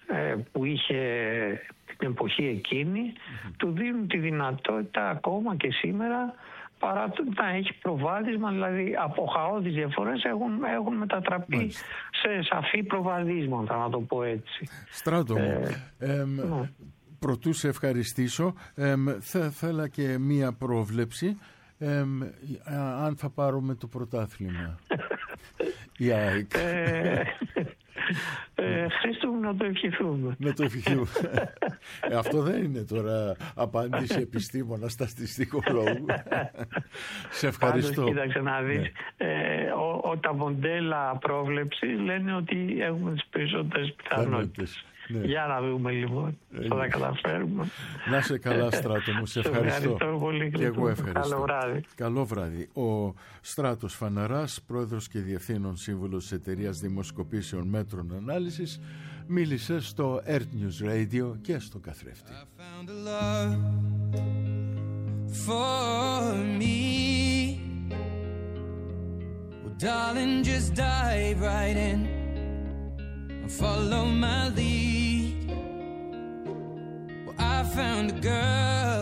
που είχε την εποχή εκείνη, mm-hmm. του δίνουν τη δυνατότητα ακόμα και σήμερα, παρά το να έχει προβάδισμα, δηλαδή από χαόδεις διαφορές έχουν, έχουν μετατραπεί Μάλιστα. σε σαφή προβαδίσματα, να το πω έτσι. Στράτο μου, ε, ε, ναι. Προτού σε ευχαριστήσω, ε, θα ήθελα και μία πρόβλεψη, ε, αν θα πάρουμε το πρωτάθλημα. Η ΑΕΚ. Ε, ε, Χρήστο μου, να το ευχηθούμε. Να το ευχηθούμε. ε, αυτό δεν είναι τώρα απάντηση επιστήμονα στατιστικολόγου. Σε ευχαριστώ. Πάντως, κοίταξε να δεις, ναι. ε, ο, ο, τα μοντέλα πρόβλεψη λένε ότι έχουμε τις περισσότερες πιθανότητες. Ναι. Για να δούμε λοιπόν, ε, θα τα καταφέρουμε. Να σε καλά, Στράτο μου, σε ευχαριστώ. ευχαριστώ πολύ, και εγώ ευχαριστώ. Καλό βράδυ. Καλό βράδυ. Ο Στράτος Φαναράς, πρόεδρος και διευθύνων σύμβουλος της Εταιρείας Δημοσκοπήσεων Μέτρων Ανάλυσης, μίλησε στο Earth News Radio και στο Καθρέφτη. Follow my lead. Well, I found a girl,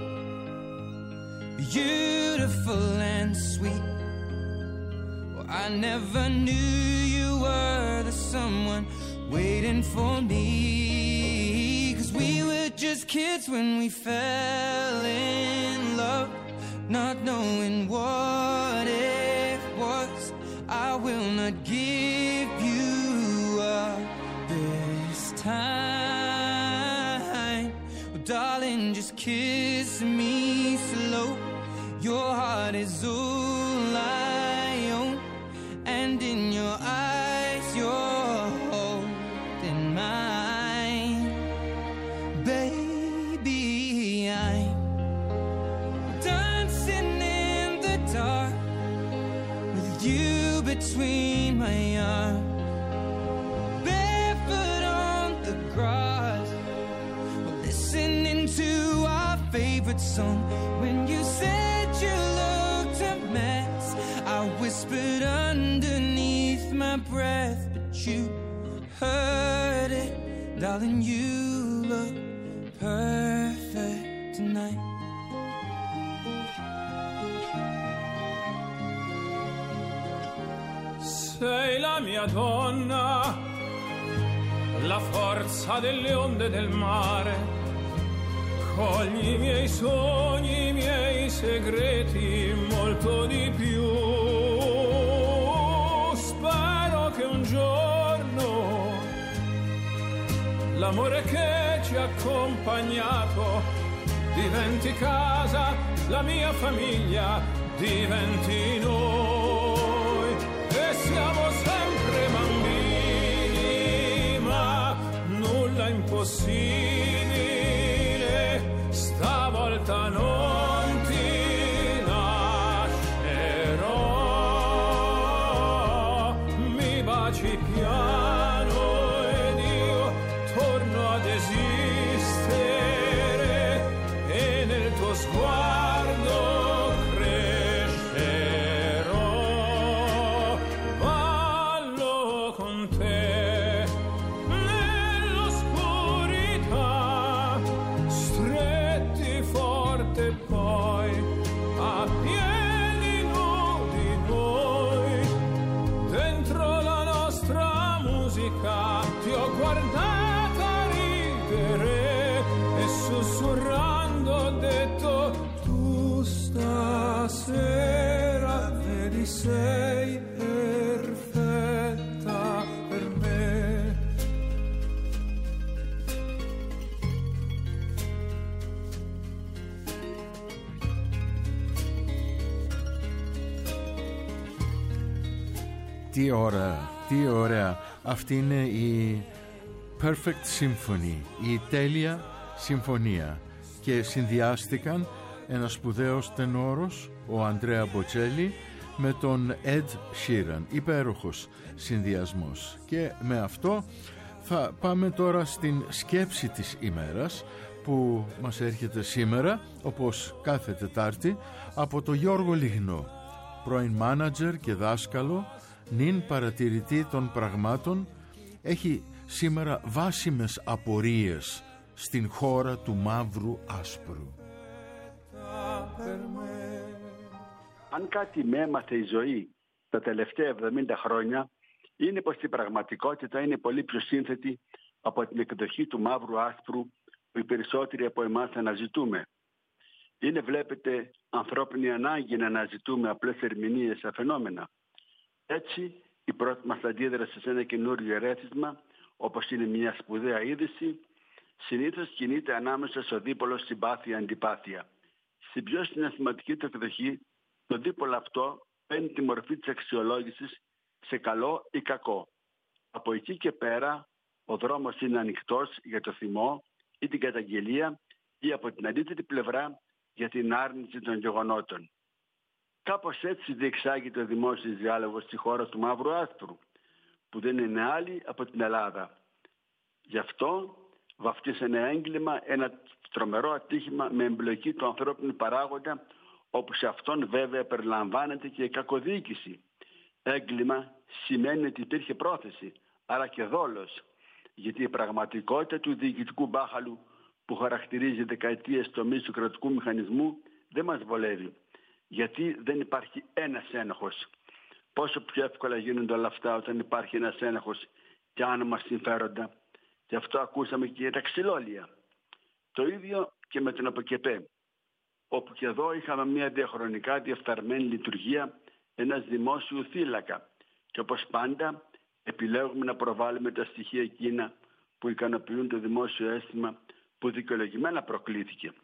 beautiful and sweet. Well, I never knew you were the someone waiting for me. 'Cause we were just kids when we fell in love, not knowing what it was. I will not give you this time. Well, darling, just kiss me slow. Your heart is all I own, and in your eyes you're holding mine. Baby, I'm dancing in the dark with you between my arms, listening to our favorite song. When you said you looked a mess, I whispered underneath my breath, but you heard it. Darling, you look perfect tonight. Sei la mia donna, la forza delle onde del mare. Cogli i miei sogni, i miei segreti, molto di più. Spero che un giorno l'amore che ci ha accompagnato diventi casa, la mia famiglia diventi noi. E siamo sempre bambini, ma nulla impossibile, stavolta non ti lascerò. Mi baci piano ed io torno ad esistere, e nel tuo sguardo crescerò. Ballo con te poi a piedi nudi noi, dentro la nostra musica ti ho guardata ridere e sussurrando ho detto: tu stasera vedi sei perfetta per me. Τι ωραία, τι ωραία. Αυτή είναι η Perfect Symphony, η τέλεια συμφωνία. Και συνδυάστηκαν ένας σπουδαίος τενόρος, ο Αντρέα Μποτσέλη, με τον Ed Sheeran. Υπέροχος συνδυασμός. Και με αυτό θα πάμε τώρα στην σκέψη της ημέρας, που μας έρχεται σήμερα, όπως κάθε Τετάρτη, από τον Γιώργο Λιγνό, πρώην μάνατζερ και δάσκαλο, νυν παρατηρητή των πραγμάτων. Έχει σήμερα βάσιμες απορίες στην χώρα του μαύρου άσπρου. Αν κάτι με έμαθε η ζωή τα τελευταία εβδομήντα χρόνια, είναι πως η πραγματικότητα είναι πολύ πιο σύνθετη από την εκδοχή του μαύρου άσπρου που οι περισσότεροι από εμάς αναζητούμε. Είναι, βλέπετε, ανθρώπινη ανάγκη να αναζητούμε απλές ερμηνείες στα φαινόμενα. Έτσι, η πρώτη μας αντίδραση σε ένα καινούριο ερέθισμα, όπως είναι μια σπουδαία είδηση, συνήθως κινείται ανάμεσα στο δίπολο συμπάθεια-αντιπάθεια. Στην πιο συναισθηματική του εκδοχή, το δίπολο αυτό παίρνει τη μορφή της αξιολόγησης σε καλό ή κακό. Από εκεί και πέρα, ο δρόμος είναι ανοιχτός για το θυμό ή την καταγγελία ή από την αντίθετη πλευρά για την άρνηση των γεγονότων. Κάπως έτσι διεξάγεται ο δημόσιος διάλογος στη χώρα του μαύρου άσπρου, που δεν είναι άλλη από την Ελλάδα. Γι' αυτό βαφτίσανε έγκλημα ένα τρομερό ατύχημα με εμπλοκή του ανθρώπινου παράγοντα, όπου σε αυτόν βέβαια περιλαμβάνεται και η κακοδιοίκηση. Έγκλημα σημαίνει ότι υπήρχε πρόθεση, άρα και δόλος, γιατί η πραγματικότητα του διοικητικού μπάχαλου που χαρακτηρίζει δεκαετίες τομείς του κρατικού μηχανισμού δεν μας βολεύει, γιατί δεν υπάρχει ένας ένοχος. Πόσο πιο εύκολα γίνονται όλα αυτά όταν υπάρχει ένας ένοχος και άνομα συμφέροντα. Γι' αυτό ακούσαμε και για τα ξυλόλια. Το ίδιο και με τον ΑΠΟΚΕΠΕ, όπου και εδώ είχαμε μια διαχρονικά διεφθαρμένη λειτουργία ένας δημόσιου θύλακα και όπως πάντα επιλέγουμε να προβάλλουμε τα στοιχεία εκείνα που ικανοποιούν το δημόσιο αίσθημα που δικαιολογημένα προκλήθηκε.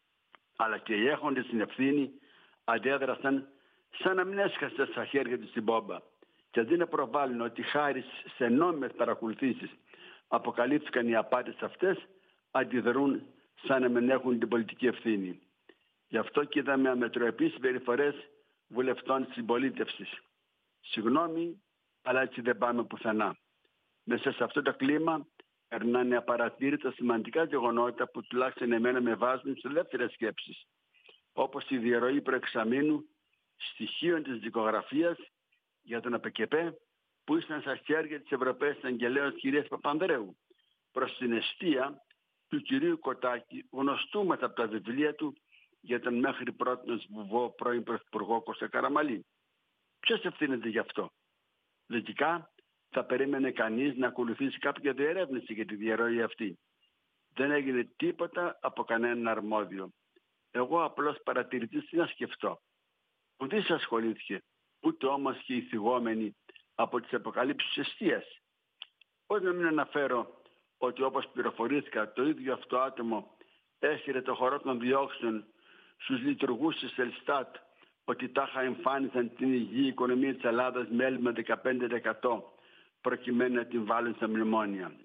Αλλά και οι έχοντες την ευθύνη αντέδρασαν σαν να μην έσκασε στα χέρια τους την μπόμπα και αντί να προβάλλουν ότι χάρη σε νόμιμες παρακολουθήσεις αποκαλύφθηκαν οι απάτες αυτές, αντιδρούν σαν να μην έχουν την πολιτική ευθύνη. Γι' αυτό και είδαμε αμετροεπείς συμπεριφορές βουλευτών συμπολίτευσης. Συγγνώμη, αλλά έτσι δεν πάμε πουθενά. Μέσα σε αυτό το κλίμα περνάνε απαρατήρητα σημαντικά γεγονότα που τουλάχιστον εμένα με βάζουν σε ελεύθερες σκέψεις, όπως η διαρροή προεξαμήνου στοιχείων της δικογραφίας για τον ΑΠΚΕΠΕ που ήσαν στα χέρια της Ευρωπαίας Αγγελέως κυρίας Παπανδρέου, προς την εστία του κυρίου Κοτάκη, γνωστού μετά από τα βιβλία του για τον μέχρι πρώτον σβουβό πρώην Πρωθυπουργό Κώστα Καραμαλή. Ποιος ευθύνεται γι' αυτό? Λογικά θα περίμενε κανείς να ακολουθήσει κάποια διερεύνηση για τη διαρροή αυτή. Δεν έγινε τίποτα από κανέναν αρμόδιο. Εγώ απλώς παρατηρητής τι να σκεφτώ. Ουδής ασχολήθηκε, ούτε όμως και οι θυγόμενοι από τις αποκαλύψεις της εστίας. Πώς να μην αναφέρω ότι όπως πληροφορήθηκα το ίδιο αυτό άτομο έσυρε το χορό των διώξεων στους λειτουργούς της Ελστάτ ότι τάχα εμφάνισαν την υγιή οικονομία της Ελλάδας με έλλειμμα δεκαπέντε τοις εκατό προκειμένου να την βάλουν στα μνημόνια.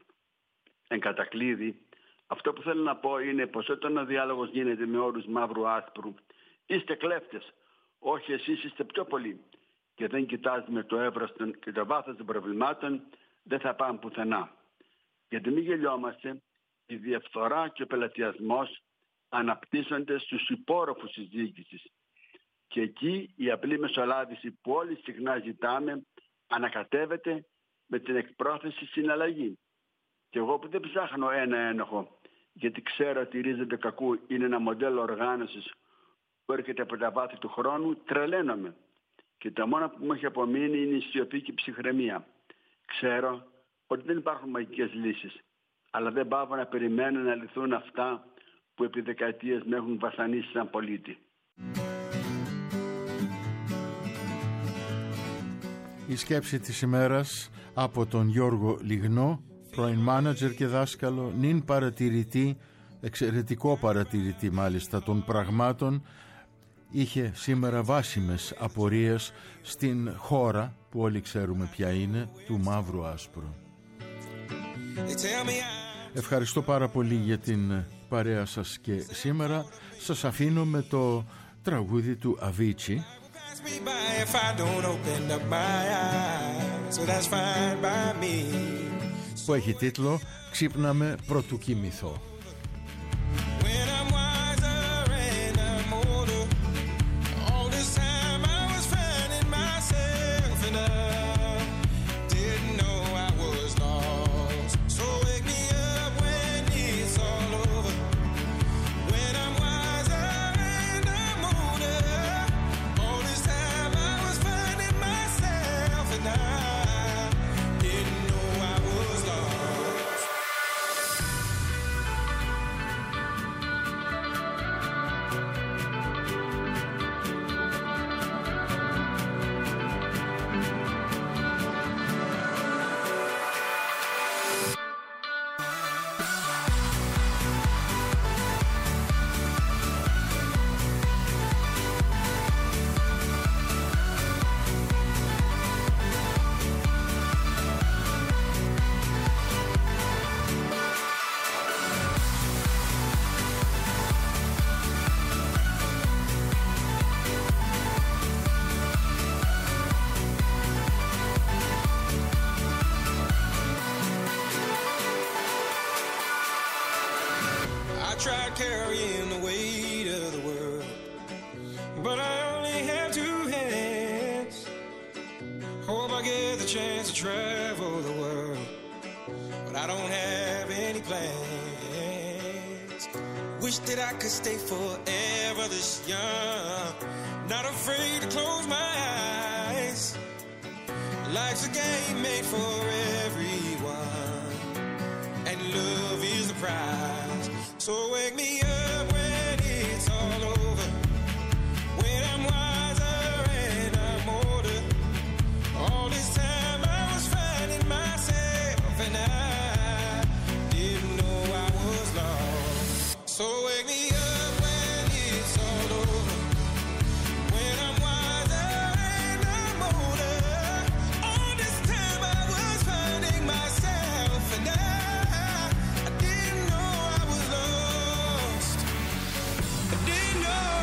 Εν κατακλείδη, αυτό που θέλω να πω είναι πως όταν ο διάλογος γίνεται με όρους μαύρου άσπρου, είστε κλέφτες, όχι εσείς είστε πιο πολλοί, και δεν κοιτάζουμε το εύρος και το βάθος των προβλημάτων, δεν θα πάμε πουθενά. Γιατί μην γελιόμαστε, η διαφθορά και ο πελατειασμός αναπτύσσονται στους υπόρροφους της διοίκησης. Και εκεί η απλή μεσολάβηση που όλοι συχνά ζητάμε ανακατεύεται με την εκπρόθεση συναλλαγή. Και εγώ που δεν ψάχνω ένα ένοχο, γιατί ξέρω ότι η ρίζα του κακού είναι ένα μοντέλο οργάνωσης που έρχεται από τα βάθη του χρόνου, τρελαίνομαι. Και το μόνο που μου έχει απομείνει είναι η σιωπή και η ψυχραιμία. Ξέρω ότι δεν υπάρχουν μαγικές λύσεις, αλλά δεν πάω να περιμένω να λυθούν αυτά που επί δεκαετίες με έχουν βασανίσει σαν πολίτη. Η σκέψη της ημέρας από τον Γιώργο Λιγνό, πρώην μάνατζερ και δάσκαλο, νυν παρατηρητή, εξαιρετικό παρατηρητή μάλιστα των πραγμάτων, είχε σήμερα βάσιμες απορίες στην χώρα που όλοι ξέρουμε ποια είναι, του μαύρου άσπρου. Ευχαριστώ πάρα πολύ για την παρέα σας και σήμερα. Σας αφήνω με το τραγούδι του Αβίτσι που έχει τίτλο «Ξύπναμε πρωτού κοιμηθώ». So travel the world, but I don't have any plans. Wish that I could stay forever this young, not afraid to close my eyes. Life's a game made for everyone, and love is the prize. So wake me up when it's all over, when I'm wiser and I'm older. All this time I was finding myself, and I didn't know I was lost. So wake me up when it's all over, when I'm wiser and I'm older. All this time I was finding myself, and I, I didn't know I was lost. I didn't know.